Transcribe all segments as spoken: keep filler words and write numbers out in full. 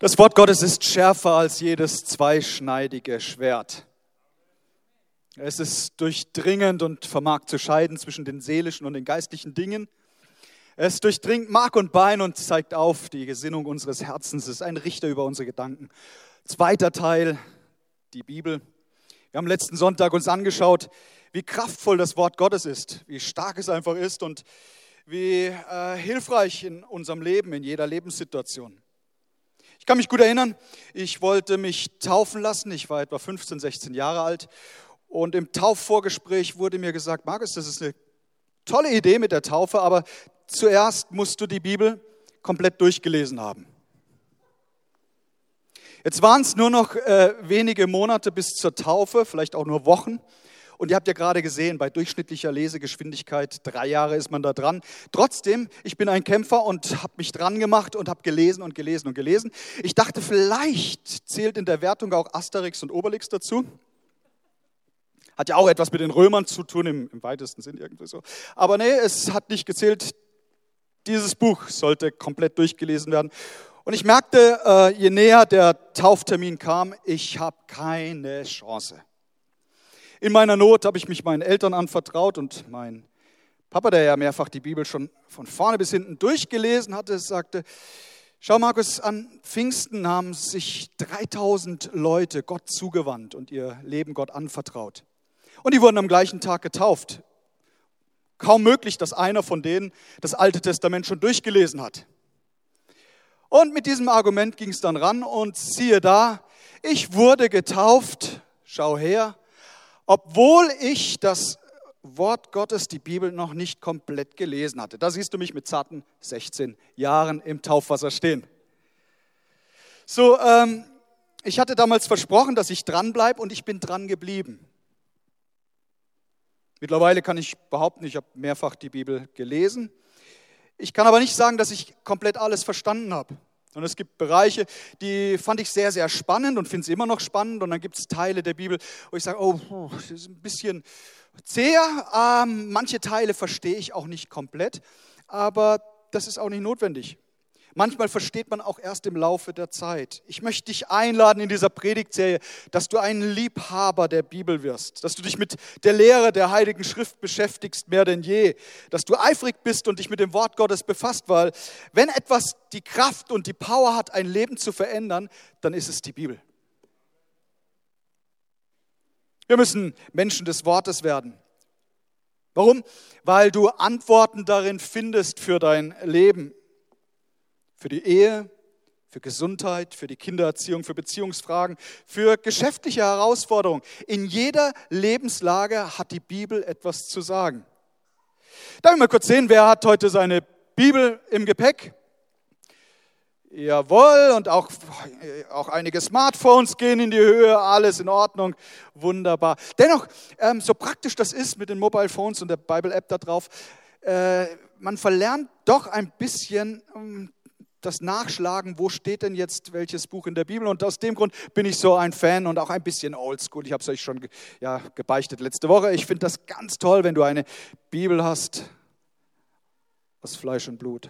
Das Wort Gottes ist schärfer als jedes zweischneidige Schwert. Es ist durchdringend und vermag zu scheiden zwischen den seelischen und den geistlichen Dingen. Es durchdringt Mark und Bein und zeigt auf die Gesinnung unseres Herzens. Es ist ein Richter über unsere Gedanken. Zweiter Teil, die Bibel. Wir haben letzten Sonntag uns angeschaut, wie kraftvoll das Wort Gottes ist, wie stark es einfach ist und wie äh, hilfreich in unserem Leben, in jeder Lebenssituation. Ich kann mich gut erinnern, ich wollte mich taufen lassen. Ich war etwa fünfzehn, sechzehn Jahre alt. Und im Taufvorgespräch wurde mir gesagt, Markus, das ist eine tolle Idee mit der Taufe, aber zuerst musst du die Bibel komplett durchgelesen haben. Jetzt waren es nur noch äh, wenige Monate bis zur Taufe, vielleicht auch nur Wochen. Und ihr habt ja gerade gesehen, bei durchschnittlicher Lesegeschwindigkeit, drei Jahre ist man da dran. Trotzdem, ich bin ein Kämpfer und habe mich dran gemacht und habe gelesen und gelesen und gelesen. Ich dachte, vielleicht zählt in der Wertung auch Asterix und Obelix dazu. Hat ja auch etwas mit den Römern zu tun, im, im weitesten Sinn irgendwie so. Aber nee, es hat nicht gezählt. Dieses Buch sollte komplett durchgelesen werden. Und ich merkte, äh, je näher der Tauftermin kam, ich habe keine Chance. In meiner Not habe ich mich meinen Eltern anvertraut und mein Papa, der ja mehrfach die Bibel schon von vorne bis hinten durchgelesen hatte, sagte, schau Markus, an Pfingsten haben sich dreitausend Leute Gott zugewandt und ihr Leben Gott anvertraut. Und die wurden am gleichen Tag getauft. Kaum möglich, dass einer von denen das Alte Testament schon durchgelesen hat. Und mit diesem Argument ging es dann ran und siehe da, ich wurde getauft, schau her, obwohl ich das Wort Gottes, die Bibel, noch nicht komplett gelesen hatte. Da siehst du mich mit zarten sechzehn Jahren im Taufwasser stehen. So, ähm, ich hatte damals versprochen, dass ich dranbleibe und ich bin dran geblieben. Mittlerweile kann ich behaupten, ich habe mehrfach die Bibel gelesen. Ich kann aber nicht sagen, dass ich komplett alles verstanden habe. Und es gibt Bereiche, die fand ich sehr, sehr spannend und finde es immer noch spannend. Und dann gibt es Teile der Bibel, wo ich sage, oh, das ist ein bisschen zäher. Ähm, manche Teile verstehe ich auch nicht komplett, aber das ist auch nicht notwendig. Manchmal versteht man auch erst im Laufe der Zeit. Ich möchte dich einladen in dieser Predigtserie, dass du ein Liebhaber der Bibel wirst, dass du dich mit der Lehre der Heiligen Schrift beschäftigst, mehr denn je, dass du eifrig bist und dich mit dem Wort Gottes befasst, weil wenn etwas die Kraft und die Power hat, ein Leben zu verändern, dann ist es die Bibel. Wir müssen Menschen des Wortes werden. Warum? Weil du Antworten darin findest für dein Leben. Für die Ehe, für Gesundheit, für die Kindererziehung, für Beziehungsfragen, für geschäftliche Herausforderungen. In jeder Lebenslage hat die Bibel etwas zu sagen. Darf ich mal kurz sehen, wer hat heute seine Bibel im Gepäck? Jawohl, und auch, auch einige Smartphones gehen in die Höhe, alles in Ordnung, wunderbar. Dennoch, ähm, so praktisch das ist mit den Mobile Phones und der Bible-App da drauf, äh, man verlernt doch ein bisschen ähm, das Nachschlagen, wo steht denn jetzt welches Buch in der Bibel, und aus dem Grund bin ich so ein Fan und auch ein bisschen oldschool. Ich habe es euch schon ja, gebeichtet letzte Woche. Ich finde das ganz toll, wenn du eine Bibel hast aus Fleisch und Blut.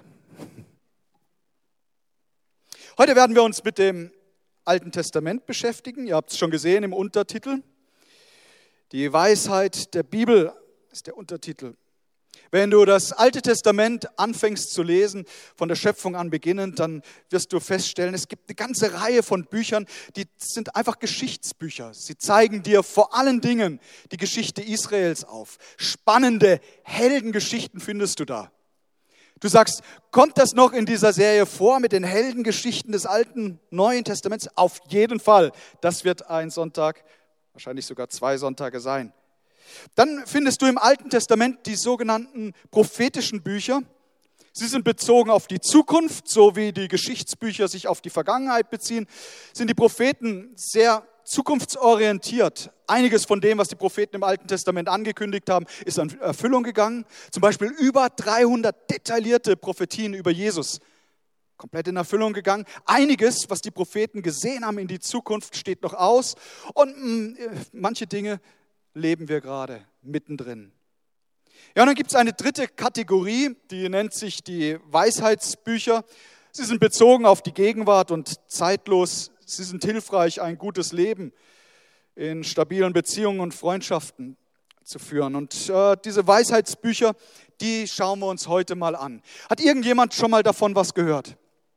Heute werden wir uns mit dem Alten Testament beschäftigen. Ihr habt es schon gesehen im Untertitel. Die Weisheit der Bibel ist der Untertitel. Wenn du das Alte Testament anfängst zu lesen, von der Schöpfung an beginnend, dann wirst du feststellen, es gibt eine ganze Reihe von Büchern, die sind einfach Geschichtsbücher. Sie zeigen dir vor allen Dingen die Geschichte Israels auf. Spannende Heldengeschichten findest du da. Du sagst, kommt das noch in dieser Serie vor mit den Heldengeschichten des Alten, Neuen Testaments? Auf jeden Fall. Das wird ein Sonntag, wahrscheinlich sogar zwei Sonntage sein. Dann findest du im Alten Testament die sogenannten prophetischen Bücher. Sie sind bezogen auf die Zukunft, so wie die Geschichtsbücher sich auf die Vergangenheit beziehen, sind die Propheten sehr zukunftsorientiert. Einiges von dem, was die Propheten im Alten Testament angekündigt haben, ist in Erfüllung gegangen. Zum Beispiel über dreihundert detaillierte Prophetien über Jesus, komplett in Erfüllung gegangen. Einiges, was die Propheten gesehen haben in die Zukunft, steht noch aus. Und mh, manche Dinge leben wir gerade mittendrin. Ja, und dann gibt es eine dritte Kategorie, die nennt sich die Weisheitsbücher. Sie sind bezogen auf die Gegenwart und zeitlos. Sie sind hilfreich, ein gutes Leben in stabilen Beziehungen und Freundschaften zu führen. Und äh, diese Weisheitsbücher, die schauen wir uns heute mal an. Hat irgendjemand schon mal davon was gehört?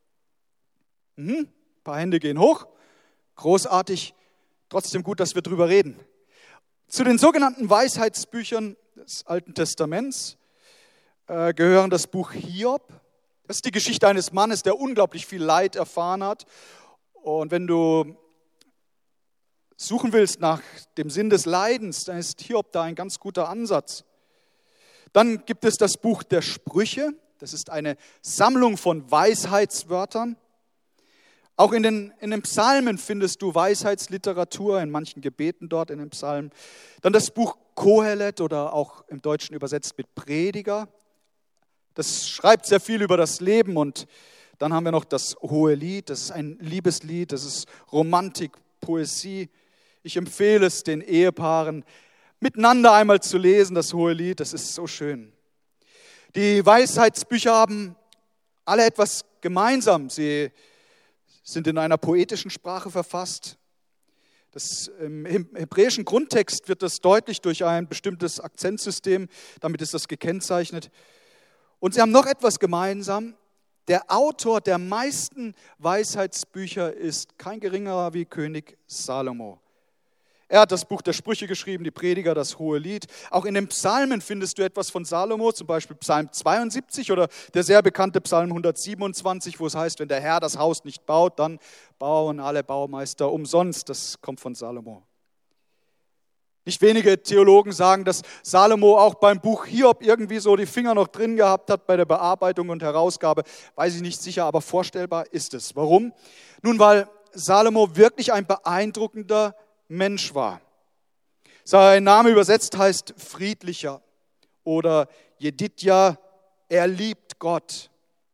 Mhm. Ein paar Hände gehen hoch. Großartig. Trotzdem gut, dass wir drüber reden. Zu den sogenannten Weisheitsbüchern des Alten Testaments äh, gehören das Buch Hiob. Das ist die Geschichte eines Mannes, der unglaublich viel Leid erfahren hat. Und wenn du suchen willst nach dem Sinn des Leidens, dann ist Hiob da ein ganz guter Ansatz. Dann gibt es das Buch der Sprüche. Das ist eine Sammlung von Weisheitswörtern. Auch in den, in den Psalmen findest du Weisheitsliteratur, in manchen Gebeten dort in den Psalmen. Dann das Buch Kohelet oder auch im Deutschen übersetzt mit Prediger. Das schreibt sehr viel über das Leben. Und dann haben wir noch das Hohelied, das ist ein Liebeslied, das ist Romantik, Poesie. Ich empfehle es den Ehepaaren, miteinander einmal zu lesen, das Hohelied, das ist so schön. Die Weisheitsbücher haben alle etwas gemeinsam. Sie sind in einer poetischen Sprache verfasst. Das, im hebräischen Grundtext wird das deutlich durch ein bestimmtes Akzentsystem, damit ist das gekennzeichnet. Und sie haben noch etwas gemeinsam. Der Autor der meisten Weisheitsbücher ist kein geringerer wie König Salomo. Er hat das Buch der Sprüche geschrieben, die Prediger, das Hohelied. Auch in den Psalmen findest du etwas von Salomo, zum Beispiel Psalm zweiundsiebzig oder der sehr bekannte Psalm hundertsiebenundzwanzig, wo es heißt, wenn der Herr das Haus nicht baut, dann bauen alle Baumeister umsonst. Das kommt von Salomo. Nicht wenige Theologen sagen, dass Salomo auch beim Buch Hiob irgendwie so die Finger noch drin gehabt hat bei der Bearbeitung und Herausgabe. Weiß ich nicht sicher, aber vorstellbar ist es. Warum? Nun, weil Salomo wirklich ein beeindruckender Mensch war. Sein Name übersetzt heißt friedlicher oder Jedidja, er liebt Gott.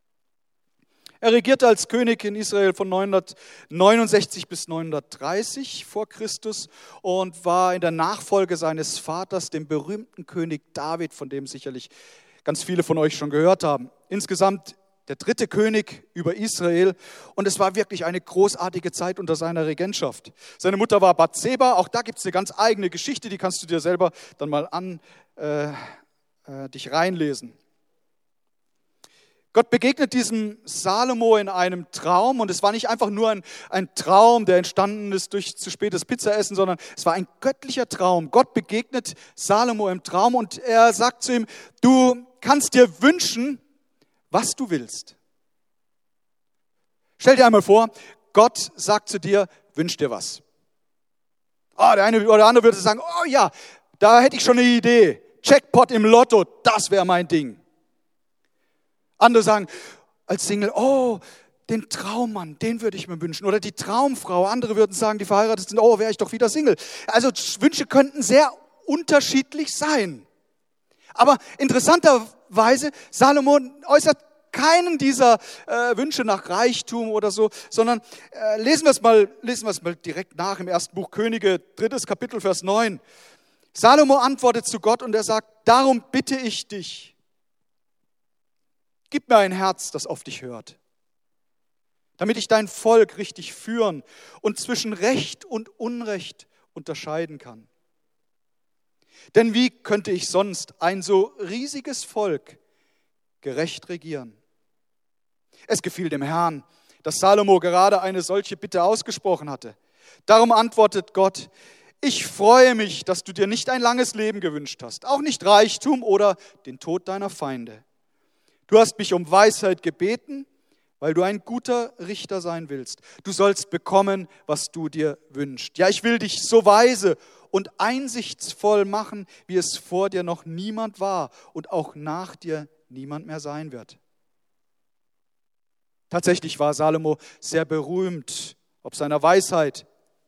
Er regierte als König in Israel von neunhundertneunundsechzig bis neunhundertdreißig vor Christus und war in der Nachfolge seines Vaters, dem berühmten König David, von dem sicherlich ganz viele von euch schon gehört haben. Insgesamt der dritte König über Israel und es war wirklich eine großartige Zeit unter seiner Regentschaft. Seine Mutter war Bathseba, auch da gibt es eine ganz eigene Geschichte, die kannst du dir selber dann mal an äh, äh, dich reinlesen. Gott begegnet diesem Salomo in einem Traum und es war nicht einfach nur ein, ein Traum, der entstanden ist durch zu spätes Pizzaessen, sondern es war ein göttlicher Traum. Gott begegnet Salomo im Traum und er sagt zu ihm, du kannst dir wünschen, was du willst. Stell dir einmal vor, Gott sagt zu dir, wünsch dir was. Oh, der eine oder der andere würde sagen, oh ja, da hätte ich schon eine Idee. Jackpot im Lotto, das wäre mein Ding. Andere sagen als Single, oh, den Traummann, den würde ich mir wünschen. Oder die Traumfrau. Andere würden sagen, die verheiratet sind, oh, wäre ich doch wieder Single. Also Wünsche könnten sehr unterschiedlich sein. Aber interessanterweise, Salomo äußert keinen dieser äh, Wünsche nach Reichtum oder so, sondern äh, lesen wir es mal, lesen wir es mal direkt nach im ersten Buch Könige, drittes Kapitel, Vers neun. Salomo antwortet zu Gott und er sagt, darum bitte ich dich, gib mir ein Herz, das auf dich hört, damit ich dein Volk richtig führen und zwischen Recht und Unrecht unterscheiden kann. Denn wie könnte ich sonst ein so riesiges Volk gerecht regieren? Es gefiel dem Herrn, dass Salomo gerade eine solche Bitte ausgesprochen hatte. Darum antwortet Gott, ich freue mich, dass du dir nicht ein langes Leben gewünscht hast, auch nicht Reichtum oder den Tod deiner Feinde. Du hast mich um Weisheit gebeten, weil du ein guter Richter sein willst. Du sollst bekommen, was du dir wünschst. Ja, ich will dich so weise und einsichtsvoll machen, wie es vor dir noch niemand war und auch nach dir niemand mehr sein wird. Tatsächlich war Salomo sehr berühmt ob seiner Weisheit.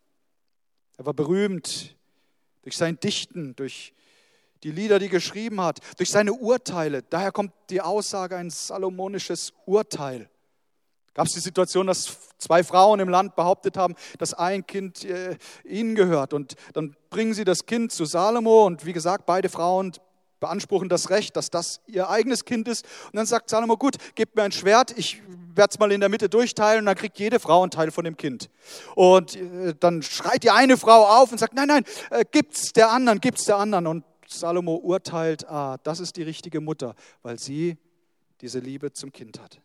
Er war berühmt durch sein Dichten, durch die Lieder, die er geschrieben hat, durch seine Urteile. Daher kommt die Aussage, ein salomonisches Urteil. Gab es die Situation, dass zwei Frauen im Land behauptet haben, dass ein Kind äh, ihnen gehört. Und dann bringen sie das Kind zu Salomo und wie gesagt, beide Frauen beanspruchen das Recht, dass das ihr eigenes Kind ist. Und dann sagt Salomo, gut, gebt mir ein Schwert, ich werde es mal in der Mitte durchteilen und dann kriegt jede Frau einen Teil von dem Kind. Und äh, dann schreit die eine Frau auf und sagt, nein, nein, äh, gibt's der anderen, gibt's der anderen. Und Salomo urteilt, ah, das ist die richtige Mutter, weil sie diese Liebe zum Kind hat.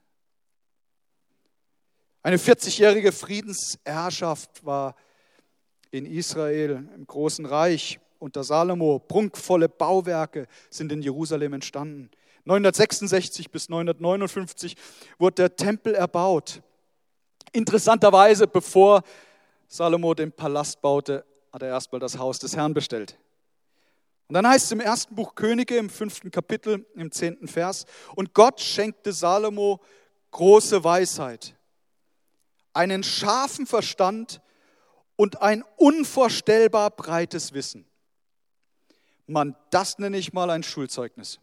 Eine vierzigjährige Friedensherrschaft war in Israel, im Großen Reich unter Salomo. Prunkvolle Bauwerke sind in Jerusalem entstanden. neunhundertsechsundsechzig bis neunhundertneunundfünfzig wurde der Tempel erbaut. Interessanterweise, bevor Salomo den Palast baute, hat er erstmal das Haus des Herrn bestellt. Und dann heißt es im ersten Buch Könige, im fünften Kapitel, im zehnten Vers, und Gott schenkte Salomo große Weisheit, einen scharfen Verstand und ein unvorstellbar breites Wissen. Mann, das nenne ich mal ein Schulzeugnis.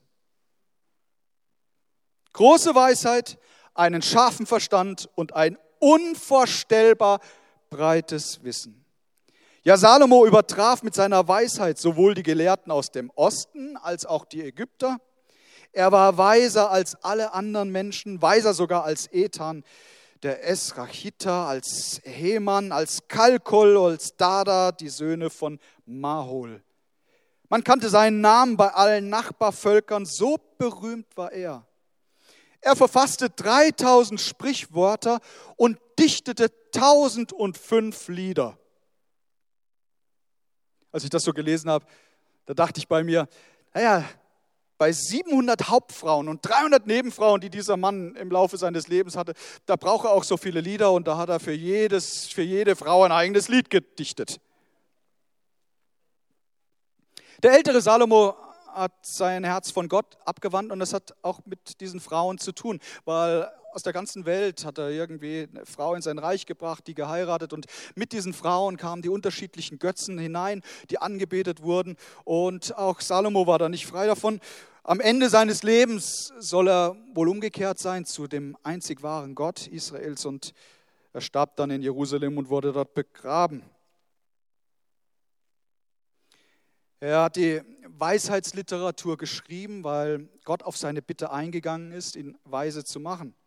Große Weisheit, einen scharfen Verstand und ein unvorstellbar breites Wissen. Ja, Salomo übertraf mit seiner Weisheit sowohl die Gelehrten aus dem Osten als auch die Ägypter. Er war weiser als alle anderen Menschen, weiser sogar als Ethan, der Esrachiter, als Heman, als Kalkol, als Dada, die Söhne von Mahol. Man kannte seinen Namen bei allen Nachbarvölkern, so berühmt war er. Er verfasste dreitausend Sprichwörter und dichtete tausendfünf Lieder. Als ich das so gelesen habe, da dachte ich bei mir, naja, bei siebenhundert Hauptfrauen und dreihundert Nebenfrauen, die dieser Mann im Laufe seines Lebens hatte, da braucht er auch so viele Lieder und da hat er für, jedes, für jede Frau ein eigenes Lied gedichtet. Der ältere Salomo hat sein Herz von Gott abgewandt und das hat auch mit diesen Frauen zu tun, weil aus der ganzen Welt hat er irgendwie eine Frau in sein Reich gebracht, die geheiratet und mit diesen Frauen kamen die unterschiedlichen Götzen hinein, die angebetet wurden und auch Salomo war da nicht frei davon. Am Ende seines Lebens soll er wohl umgekehrt sein zu dem einzig wahren Gott Israels und er starb dann in Jerusalem und wurde dort begraben. Er hat die Weisheitsliteratur geschrieben, weil Gott auf seine Bitte eingegangen ist, ihn weise zu machen.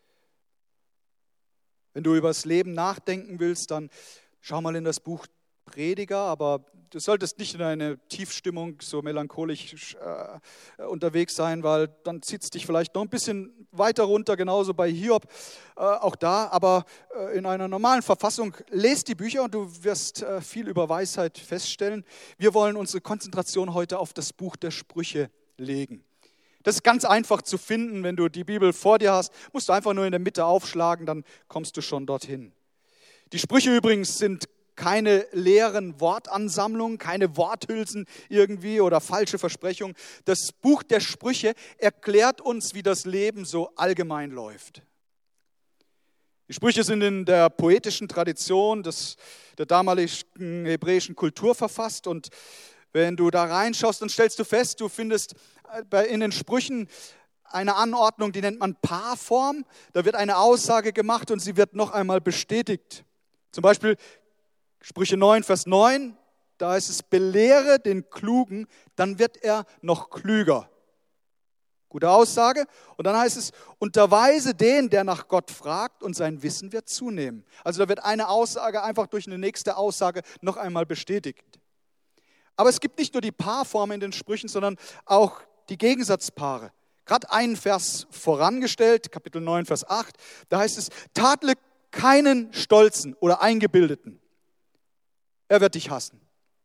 Wenn du über das Leben nachdenken willst, dann schau mal in das Buch Prediger, aber du solltest nicht in eine Tiefstimmung so melancholisch äh, unterwegs sein, weil dann zieht es dich vielleicht noch ein bisschen weiter runter, genauso bei Hiob, äh, auch da, aber äh, in einer normalen Verfassung. Lest die Bücher und du wirst äh, viel über Weisheit feststellen. Wir wollen unsere Konzentration heute auf das Buch der Sprüche legen. Das ist ganz einfach zu finden, wenn du die Bibel vor dir hast, musst du einfach nur in der Mitte aufschlagen, dann kommst du schon dorthin. Die Sprüche übrigens sind keine leeren Wortansammlungen, keine Worthülsen irgendwie oder falsche Versprechungen. Das Buch der Sprüche erklärt uns, wie das Leben so allgemein läuft. Die Sprüche sind in der poetischen Tradition des, der damaligen hebräischen Kultur verfasst und wenn du da reinschaust, dann stellst du fest, du findest in den Sprüchen eine Anordnung, die nennt man Paarform. Da wird eine Aussage gemacht und sie wird noch einmal bestätigt. Zum Beispiel Sprüche neun, Vers neun, da heißt es, belehre den Klugen, dann wird er noch klüger. Gute Aussage. Und dann heißt es, unterweise den, der nach Gott fragt und sein Wissen wird zunehmen. Also da wird eine Aussage einfach durch eine nächste Aussage noch einmal bestätigt. Aber es gibt nicht nur die Paarform in den Sprüchen, sondern auch die Gegensatzpaare. Gerade einen Vers vorangestellt, Kapitel neun, Vers acht, da heißt es, tadle keinen Stolzen oder Eingebildeten. Er wird dich hassen.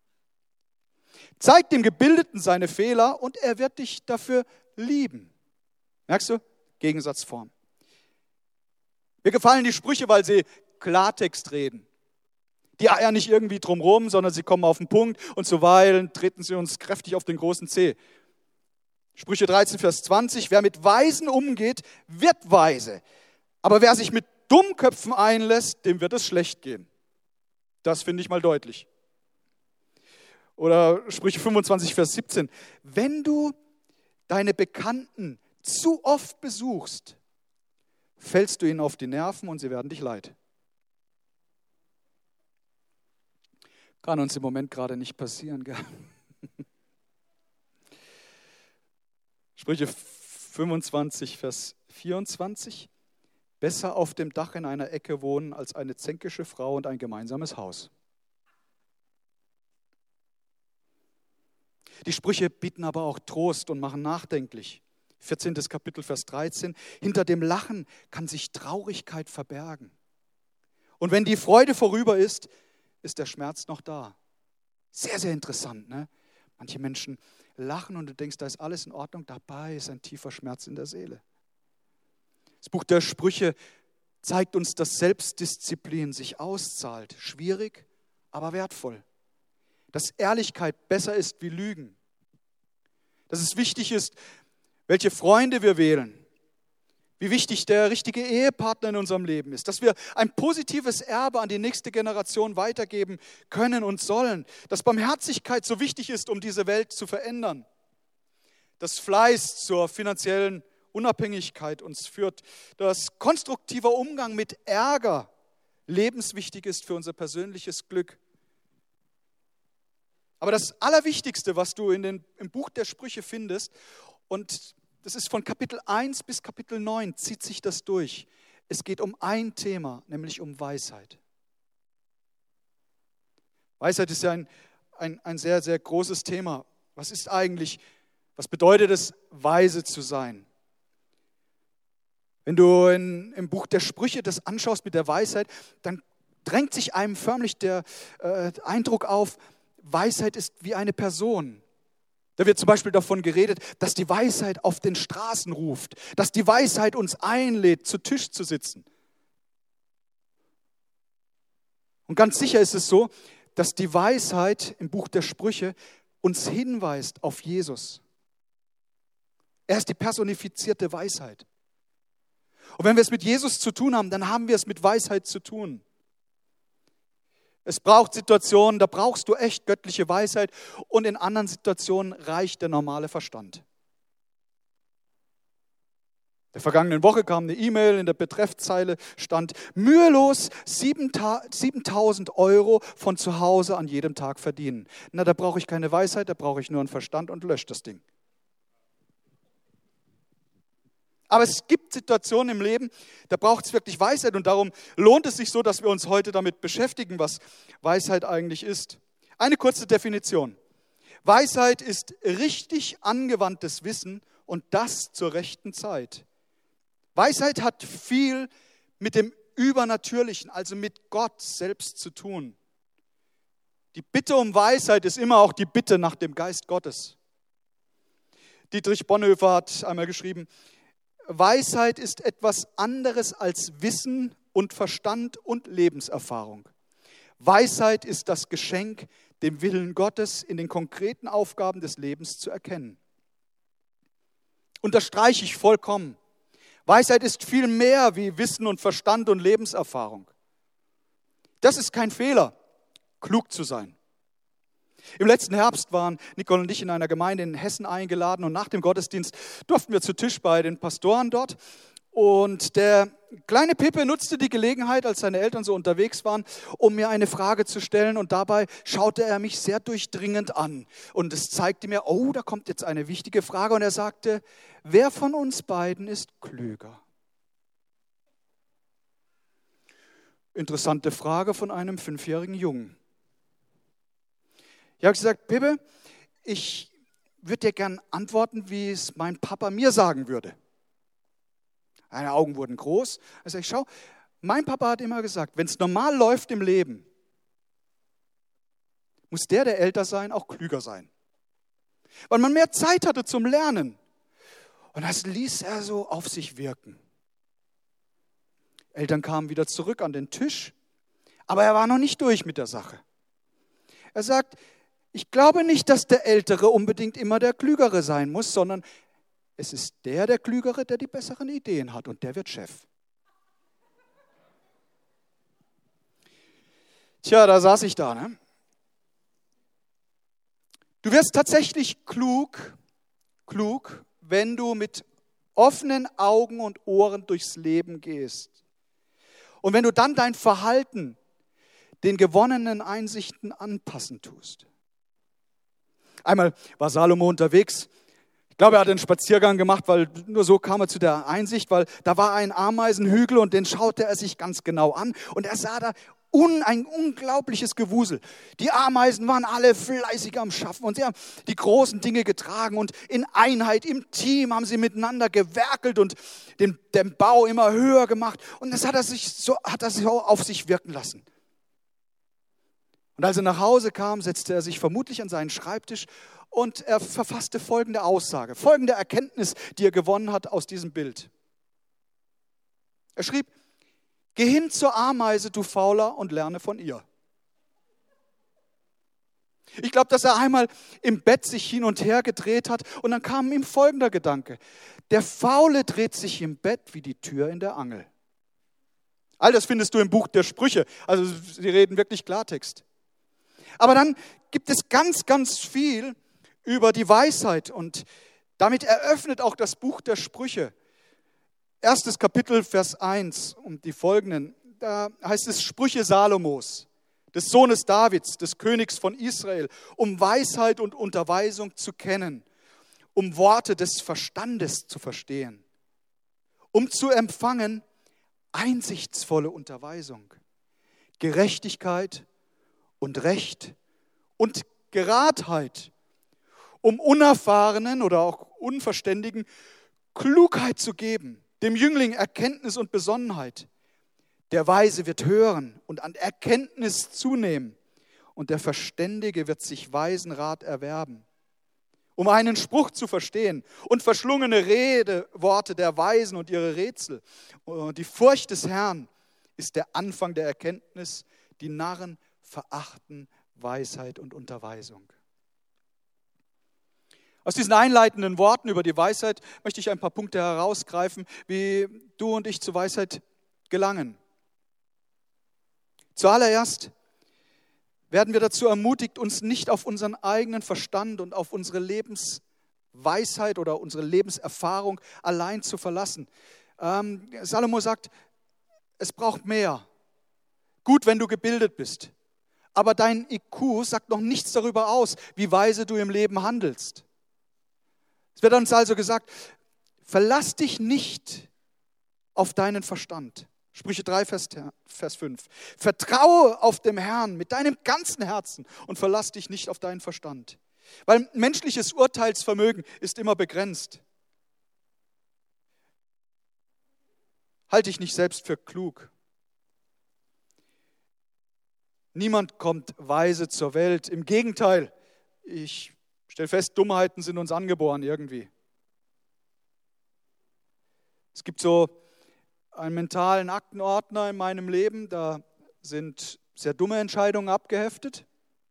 Zeig dem Gebildeten seine Fehler und er wird dich dafür lieben. Merkst du? Gegensatzform. Mir gefallen die Sprüche, weil sie Klartext reden. Die eiern nicht irgendwie drumherum, sondern sie kommen auf den Punkt und zuweilen treten sie uns kräftig auf den großen Zeh. Sprüche dreizehn, Vers zwanzig, wer mit Weisen umgeht, wird weise. Aber wer sich mit Dummköpfen einlässt, dem wird es schlecht gehen. Das finde ich mal deutlich. Oder Sprüche fünfundzwanzig, Vers siebzehn, wenn du deine Bekannten zu oft besuchst, fällst du ihnen auf die Nerven und sie werden dich leid. Kann uns im Moment gerade nicht passieren, gell? Sprüche fünfundzwanzig, Vers vierundzwanzig. Besser auf dem Dach in einer Ecke wohnen als eine zänkische Frau und ein gemeinsames Haus. Die Sprüche bieten aber auch Trost und machen nachdenklich. vierzehntes Kapitel, Vers dreizehn. Hinter dem Lachen kann sich Traurigkeit verbergen. Und wenn die Freude vorüber ist, ist der Schmerz noch da. Sehr, sehr interessant, ne? Manche Menschen lachen und du denkst, da ist alles in Ordnung. Dabei ist ein tiefer Schmerz in der Seele. Das Buch der Sprüche zeigt uns, dass Selbstdisziplin sich auszahlt. Schwierig, aber wertvoll. Dass Ehrlichkeit besser ist wie Lügen. Dass es wichtig ist, welche Freunde wir wählen. Wie wichtig der richtige Ehepartner in unserem Leben ist. Dass wir ein positives Erbe an die nächste Generation weitergeben können und sollen. Dass Barmherzigkeit so wichtig ist, um diese Welt zu verändern. Dass Fleiß zur finanziellen Unabhängigkeit uns führt. Dass konstruktiver Umgang mit Ärger lebenswichtig ist für unser persönliches Glück. Aber das Allerwichtigste, was du in den, im Buch der Sprüche findest, und das ist von Kapitel eins bis Kapitel neun, zieht sich das durch. Es geht um ein Thema, nämlich um Weisheit. Weisheit ist ja ein, ein, ein sehr, sehr großes Thema. Was ist eigentlich, was bedeutet es, weise zu sein? Wenn du in, im Buch der Sprüche das anschaust mit der Weisheit, dann drängt sich einem förmlich der äh, Eindruck auf, Weisheit ist wie eine Person. Da wird zum Beispiel davon geredet, dass die Weisheit auf den Straßen ruft, dass die Weisheit uns einlädt, zu Tisch zu sitzen. Und ganz sicher ist es so, dass die Weisheit im Buch der Sprüche uns hinweist auf Jesus. Er ist die personifizierte Weisheit. Und wenn wir es mit Jesus zu tun haben, dann haben wir es mit Weisheit zu tun. Es braucht Situationen, da brauchst du echt göttliche Weisheit und in anderen Situationen reicht der normale Verstand. In der vergangenen Woche kam eine E-Mail, in der Betreffzeile stand, mühelos siebentausend Euro von zu Hause an jedem Tag verdienen. Na, da brauche ich keine Weisheit, da brauche ich nur einen Verstand und lösche das Ding. Aber es gibt Situationen im Leben, da braucht es wirklich Weisheit und darum lohnt es sich so, dass wir uns heute damit beschäftigen, was Weisheit eigentlich ist. Eine kurze Definition. Weisheit ist richtig angewandtes Wissen und das zur rechten Zeit. Weisheit hat viel mit dem Übernatürlichen, also mit Gott selbst zu tun. Die Bitte um Weisheit ist immer auch die Bitte nach dem Geist Gottes. Dietrich Bonhoeffer hat einmal geschrieben, Weisheit ist etwas anderes als Wissen und Verstand und Lebenserfahrung. Weisheit ist das Geschenk, den Willen Gottes in den konkreten Aufgaben des Lebens zu erkennen. Unterstreiche ich vollkommen. Weisheit ist viel mehr wie Wissen und Verstand und Lebenserfahrung. Das ist kein Fehler, klug zu sein. Im letzten Herbst waren Nicole und ich in einer Gemeinde in Hessen eingeladen und nach dem Gottesdienst durften wir zu Tisch bei den Pastoren dort. Und der kleine Pippe nutzte die Gelegenheit, als seine Eltern so unterwegs waren, um mir eine Frage zu stellen. Und dabei schaute er mich sehr durchdringend an. Und es zeigte mir, oh, da kommt jetzt eine wichtige Frage. Und er sagte, wer von uns beiden ist klüger? Interessante Frage von einem fünfjährigen Jungen. Ich habe gesagt, Pippe, ich würde dir gern antworten, wie es mein Papa mir sagen würde. Seine Augen wurden groß. Also ich schau, mein Papa hat immer gesagt, wenn es normal läuft im Leben, muss der, der älter sein, auch klüger sein. Weil man mehr Zeit hatte zum Lernen. Und das ließ er so auf sich wirken. Eltern kamen wieder zurück an den Tisch, aber er war noch nicht durch mit der Sache. Er sagt, ich glaube nicht, dass der Ältere unbedingt immer der Klügere sein muss, sondern es ist der, der Klügere, der die besseren Ideen hat und der wird Chef. Tja, da saß ich da, ne? Du wirst tatsächlich klug, klug, wenn du mit offenen Augen und Ohren durchs Leben gehst. Und wenn du dann dein Verhalten den gewonnenen Einsichten anpassen tust. Einmal war Salomo unterwegs, ich glaube, er hat einen Spaziergang gemacht, weil nur so kam er zu der Einsicht, weil da war ein Ameisenhügel und den schaute er sich ganz genau an und er sah da un, ein unglaubliches Gewusel. Die Ameisen waren alle fleißig am Schaffen und sie haben die großen Dinge getragen und in Einheit, im Team haben sie miteinander gewerkelt und den, den Bau immer höher gemacht und das hat er sich so, hat er so auf sich wirken lassen. Und als er nach Hause kam, setzte er sich vermutlich an seinen Schreibtisch und er verfasste folgende Aussage, folgende Erkenntnis, die er gewonnen hat aus diesem Bild. Er schrieb: Geh hin zur Ameise, du Fauler, und lerne von ihr. Ich glaube, dass er einmal im Bett sich hin und her gedreht hat und dann kam ihm folgender Gedanke. Der Faule dreht sich im Bett wie die Tür in der Angel. All das findest du im Buch der Sprüche. Also sie reden wirklich Klartext. Aber dann gibt es ganz, ganz viel über die Weisheit und damit eröffnet auch das Buch der Sprüche. Erstes Kapitel, Vers eins und die folgenden, da heißt es Sprüche Salomos, des Sohnes Davids, des Königs von Israel, um Weisheit und Unterweisung zu kennen, um Worte des Verstandes zu verstehen, um zu empfangen einsichtsvolle Unterweisung, Gerechtigkeit und Recht und Geradheit, um Unerfahrenen oder auch Unverständigen Klugheit zu geben, dem Jüngling Erkenntnis und Besonnenheit. Der Weise wird hören und an Erkenntnis zunehmen und der Verständige wird sich weisen Rat erwerben. Um einen Spruch zu verstehen und verschlungene Redeworte der Weisen und ihre Rätsel. Die Furcht des Herrn ist der Anfang der Erkenntnis, die Narren verachten Weisheit und Unterweisung. Aus diesen einleitenden Worten über die Weisheit möchte ich ein paar Punkte herausgreifen, wie du und ich zur Weisheit gelangen. Zuallererst werden wir dazu ermutigt, uns nicht auf unseren eigenen Verstand und auf unsere Lebensweisheit oder unsere Lebenserfahrung allein zu verlassen. Ähm, Salomo sagt, es braucht mehr. Gut, wenn du gebildet bist, aber dein I Q sagt noch nichts darüber aus, wie weise du im Leben handelst. Es wird uns also gesagt, verlass dich nicht auf deinen Verstand. Sprüche drei, Vers fünf. Vertraue auf den Herrn mit deinem ganzen Herzen und verlass dich nicht auf deinen Verstand. Weil menschliches Urteilsvermögen ist immer begrenzt. Halte dich nicht selbst für klug. Niemand kommt weise zur Welt. Im Gegenteil, ich stell fest, Dummheiten sind uns angeboren irgendwie. Es gibt so einen mentalen Aktenordner in meinem Leben, da sind sehr dumme Entscheidungen abgeheftet.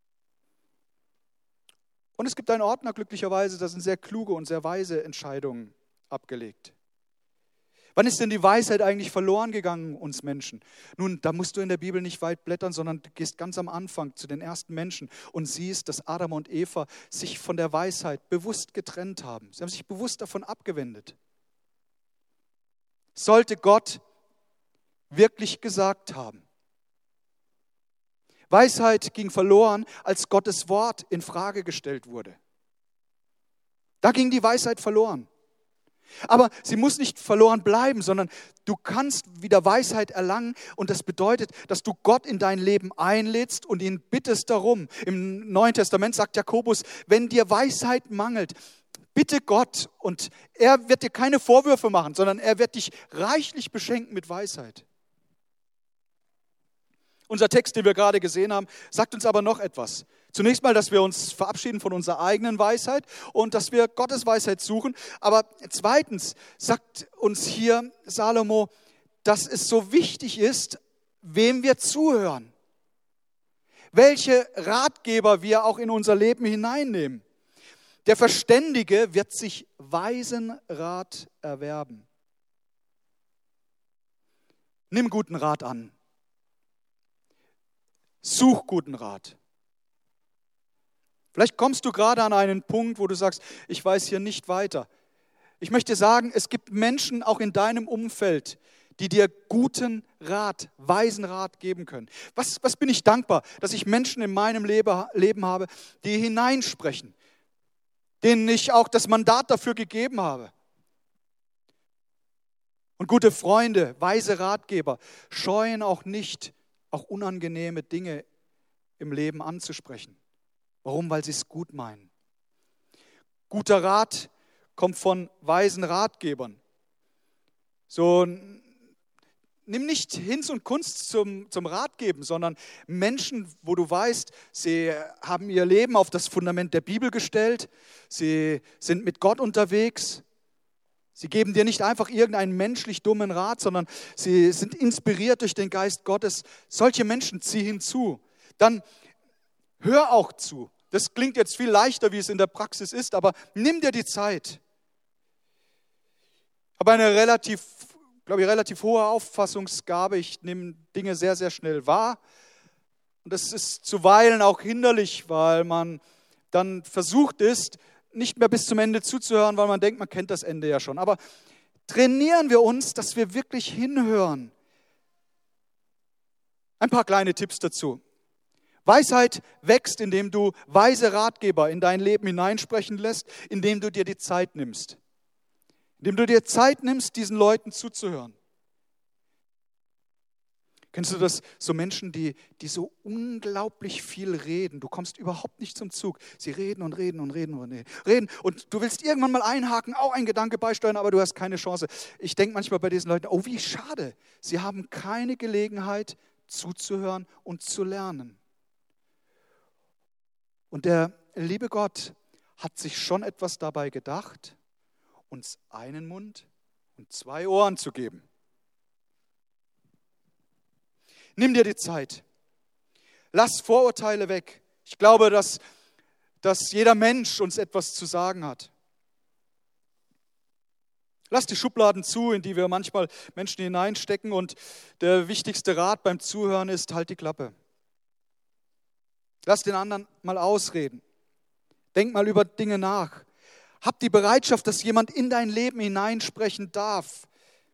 Und es gibt einen Ordner, glücklicherweise, da sind sehr kluge und sehr weise Entscheidungen abgelegt. Wann ist denn die Weisheit eigentlich verloren gegangen, uns Menschen? Nun, da musst du in der Bibel nicht weit blättern, sondern du gehst ganz am Anfang zu den ersten Menschen und siehst, dass Adam und Eva sich von der Weisheit bewusst getrennt haben. Sie haben sich bewusst davon abgewendet. Sollte Gott wirklich gesagt haben. Weisheit ging verloren, als Gottes Wort in Frage gestellt wurde. Da ging die Weisheit verloren. Aber sie muss nicht verloren bleiben, sondern du kannst wieder Weisheit erlangen und das bedeutet, dass du Gott in dein Leben einlädst und ihn bittest darum. Im Neuen Testament sagt Jakobus, wenn dir Weisheit mangelt, bitte Gott und er wird dir keine Vorwürfe machen, sondern er wird dich reichlich beschenken mit Weisheit. Unser Text, den wir gerade gesehen haben, sagt uns aber noch etwas. Zunächst mal, dass wir uns verabschieden von unserer eigenen Weisheit und dass wir Gottes Weisheit suchen. Aber zweitens sagt uns hier Salomo, dass es so wichtig ist, wem wir zuhören. Welche Ratgeber wir auch in unser Leben hineinnehmen. Der Verständige wird sich weisen Rat erwerben. Nimm guten Rat an. Such guten Rat. Vielleicht kommst du gerade an einen Punkt, wo du sagst, ich weiß hier nicht weiter. Ich möchte sagen, es gibt Menschen auch in deinem Umfeld, die dir guten Rat, weisen Rat geben können. Was, was bin ich dankbar, dass ich Menschen in meinem Leben habe, die hineinsprechen. denen ich auch das Mandat dafür gegeben habe. Und gute Freunde, weise Ratgeber scheuen auch nicht, auch unangenehme Dinge im Leben anzusprechen. Warum? Weil sie es gut meinen. Guter Rat kommt von weisen Ratgebern. So, nimm nicht Hinz und Kunst zum, zum Ratgeben, sondern Menschen, wo du weißt, sie haben ihr Leben auf das Fundament der Bibel gestellt, sie sind mit Gott unterwegs. Sie geben dir nicht einfach irgendeinen menschlich dummen Rat, sondern sie sind inspiriert durch den Geist Gottes. Solche Menschen zieh hinzu. Dann hör auch zu. Das klingt jetzt viel leichter, wie es in der Praxis ist, aber nimm dir die Zeit. Ich habe eine relativ, glaube ich, relativ hohe Auffassungsgabe. Ich nehme Dinge sehr, sehr schnell wahr. Und das ist zuweilen auch hinderlich, weil man dann versucht ist, nicht mehr bis zum Ende zuzuhören, weil man denkt, man kennt das Ende ja schon. Aber trainieren wir uns, dass wir wirklich hinhören. Ein paar kleine Tipps dazu. Weisheit wächst, indem du weise Ratgeber in dein Leben hineinsprechen lässt, indem du dir die Zeit nimmst. Indem du dir Zeit nimmst, diesen Leuten zuzuhören. Kennst du das? So Menschen, die, die so unglaublich viel reden. Du kommst überhaupt nicht zum Zug. Sie reden und reden und reden und reden. Und du willst irgendwann mal einhaken, auch einen Gedanke beisteuern, aber du hast keine Chance. Ich denke manchmal bei diesen Leuten, oh wie schade. Sie haben keine Gelegenheit zuzuhören und zu lernen. Und der liebe Gott hat sich schon etwas dabei gedacht, uns einen Mund und zwei Ohren zu geben. Nimm dir die Zeit. Lass Vorurteile weg. Ich glaube, dass, dass jeder Mensch uns etwas zu sagen hat. Lass die Schubladen zu, in die wir manchmal Menschen hineinstecken. Und der wichtigste Rat beim Zuhören ist, halt die Klappe. Lass den anderen mal ausreden. Denk mal über Dinge nach. Hab die Bereitschaft, dass jemand in dein Leben hineinsprechen darf.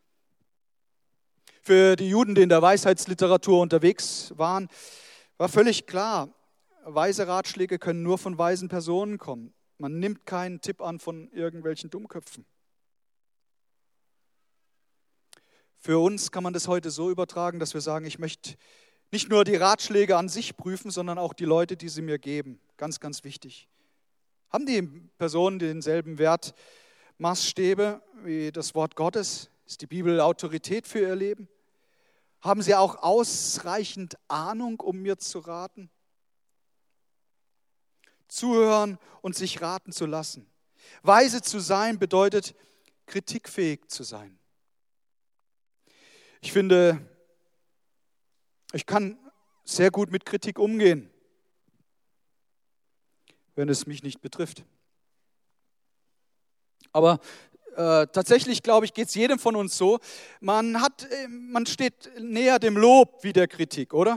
Für die Juden, die in der Weisheitsliteratur unterwegs waren, war völlig klar, weise Ratschläge können nur von weisen Personen kommen. Man nimmt keinen Tipp an von irgendwelchen Dummköpfen. Für uns kann man das heute so übertragen, dass wir sagen, ich möchte nicht nur die Ratschläge an sich prüfen, sondern auch die Leute, die sie mir geben. Ganz, ganz wichtig. Haben die Personen denselben Wertmaßstäbe wie das Wort Gottes? Ist die Bibel Autorität für ihr Leben? Haben sie auch ausreichend Ahnung, um mir zu raten? Zuhören und sich raten zu lassen. Weise zu sein bedeutet, kritikfähig zu sein. Ich finde, ich kann sehr gut mit Kritik umgehen, wenn es mich nicht betrifft. Aber äh, tatsächlich, glaube ich, geht es jedem von uns so. Man hat, man steht näher dem Lob wie der Kritik, oder?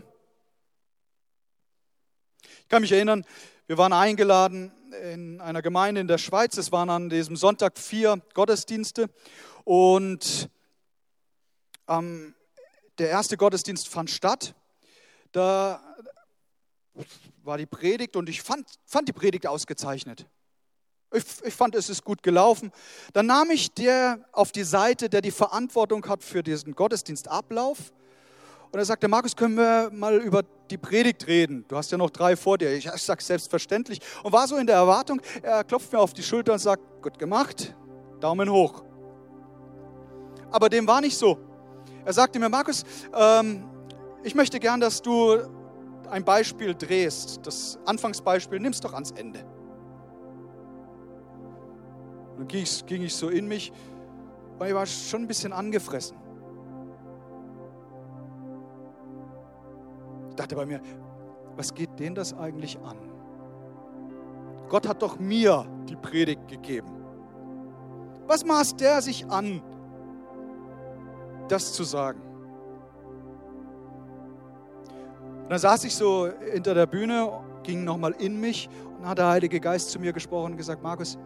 Ich kann mich erinnern, wir waren eingeladen in einer Gemeinde in der Schweiz. Es waren an diesem Sonntag vier Gottesdienste und ähm, der erste Gottesdienst fand statt. Da war die Predigt und ich fand, fand die Predigt ausgezeichnet. Ich, ich fand, es ist gut gelaufen. Dann nahm ich der auf die Seite, der die Verantwortung hat für diesen Gottesdienstablauf. Und er sagte, Markus, können wir mal über die Predigt reden? Du hast ja noch drei vor dir. Ich, ich sage selbstverständlich. Und war so in der Erwartung, er klopft mir auf die Schulter und sagt, gut gemacht, Daumen hoch. Aber dem war nicht so. Er sagte mir, Markus, ähm, ich möchte gern, dass du ein Beispiel drehst. Das Anfangsbeispiel nimmst doch ans Ende. Und dann ging ich, ging ich so in mich und ich war schon ein bisschen angefressen. Ich dachte bei mir, was geht denen das eigentlich an? Gott hat doch mir die Predigt gegeben. Was maßt der sich an, das zu sagen? Und dann saß ich so hinter der Bühne, ging nochmal in mich und dann hat der Heilige Geist zu mir gesprochen und gesagt, Markus,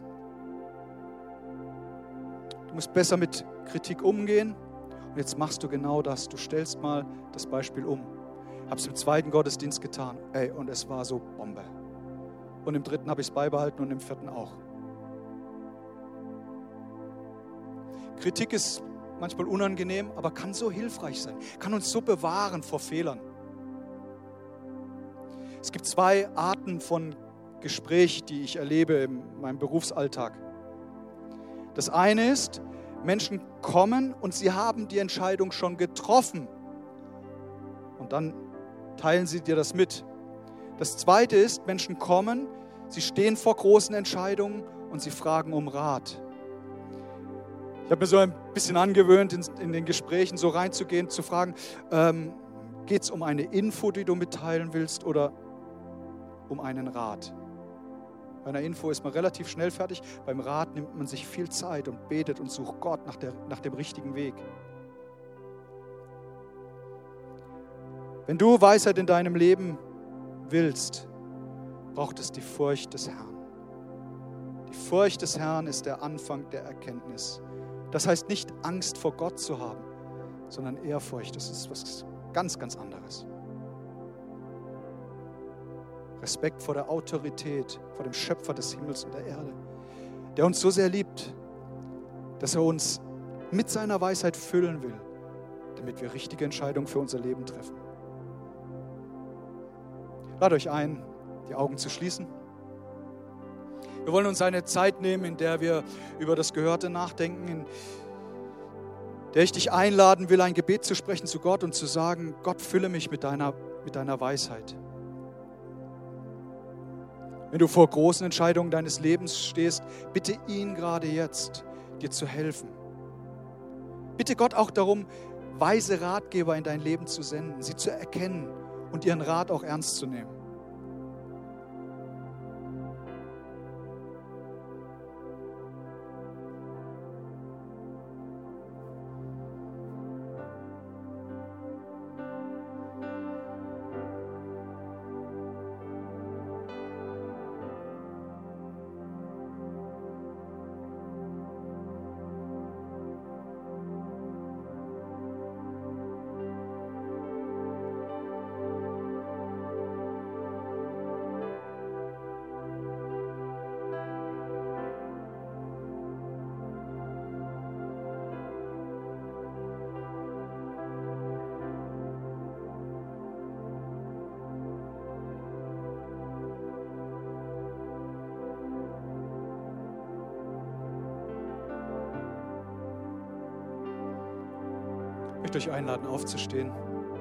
du musst besser mit Kritik umgehen und jetzt machst du genau das. Du stellst mal das Beispiel um. Ich habe es im zweiten Gottesdienst getan. Ey, und es war so Bombe. Und im dritten habe ich es beibehalten und im vierten auch. Kritik ist manchmal unangenehm, aber kann so hilfreich sein, kann uns so bewahren vor Fehlern. Es gibt zwei Arten von Gespräch, die ich erlebe in meinem Berufsalltag. Das eine ist, Menschen kommen und sie haben die Entscheidung schon getroffen. Und dann teilen sie dir das mit. Das zweite ist, Menschen kommen, sie stehen vor großen Entscheidungen und sie fragen um Rat. Ich habe mir so ein bisschen angewöhnt, in, in den Gesprächen so reinzugehen, zu fragen, ähm, geht es um eine Info, die du mitteilen willst, oder um einen Rat? Bei einer Info ist man relativ schnell fertig, beim Rat nimmt man sich viel Zeit und betet und sucht Gott nach, der, nach dem richtigen Weg. Wenn du Weisheit in deinem Leben willst, braucht es die Furcht des Herrn. Die Furcht des Herrn ist der Anfang der Erkenntnis. Das heißt nicht Angst vor Gott zu haben, sondern Ehrfurcht. Das ist was ganz, ganz anderes. Respekt vor der Autorität, vor dem Schöpfer des Himmels und der Erde, der uns so sehr liebt, dass er uns mit seiner Weisheit füllen will, damit wir richtige Entscheidungen für unser Leben treffen. Lade euch ein, die Augen zu schließen. Wir wollen uns eine Zeit nehmen, in der wir über das Gehörte nachdenken, in der ich dich einladen will, ein Gebet zu sprechen zu Gott und zu sagen, Gott, fülle mich mit deiner, mit deiner Weisheit. Wenn du vor großen Entscheidungen deines Lebens stehst, bitte ihn gerade jetzt, dir zu helfen. Bitte Gott auch darum, weise Ratgeber in dein Leben zu senden, sie zu erkennen und ihren Rat auch ernst zu nehmen. Ich möchte euch einladen, aufzustehen.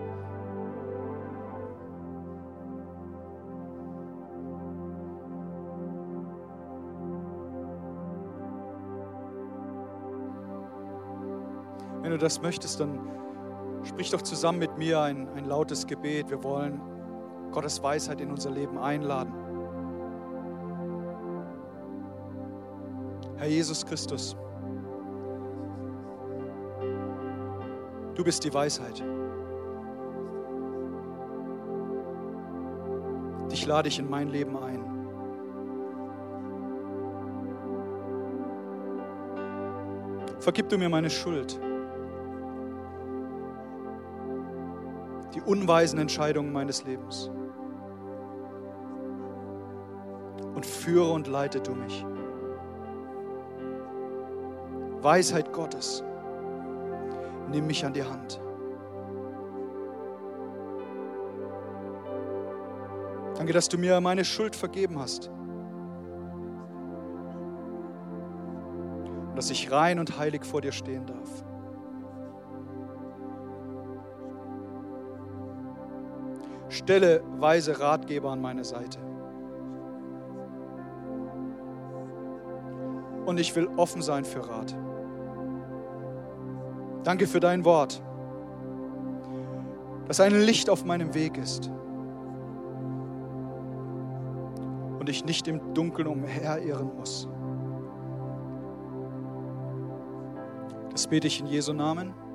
Wenn du das möchtest, dann sprich doch zusammen mit mir ein, ein lautes Gebet. Wir wollen Gottes Weisheit in unser Leben einladen. Herr Jesus Christus, du bist die Weisheit. Dich lade ich in mein Leben ein. Vergib du mir meine Schuld, die unweisen Entscheidungen meines Lebens, und führe und leite du mich. Weisheit Gottes, nimm mich an die Hand. Danke, dass du mir meine Schuld vergeben hast. Und dass ich rein und heilig vor dir stehen darf. Stelle weise Ratgeber an meine Seite. Und ich will offen sein für Rat. Danke für dein Wort, das ein Licht auf meinem Weg ist und ich nicht im Dunkeln umherirren muss. Das bete ich in Jesu Namen.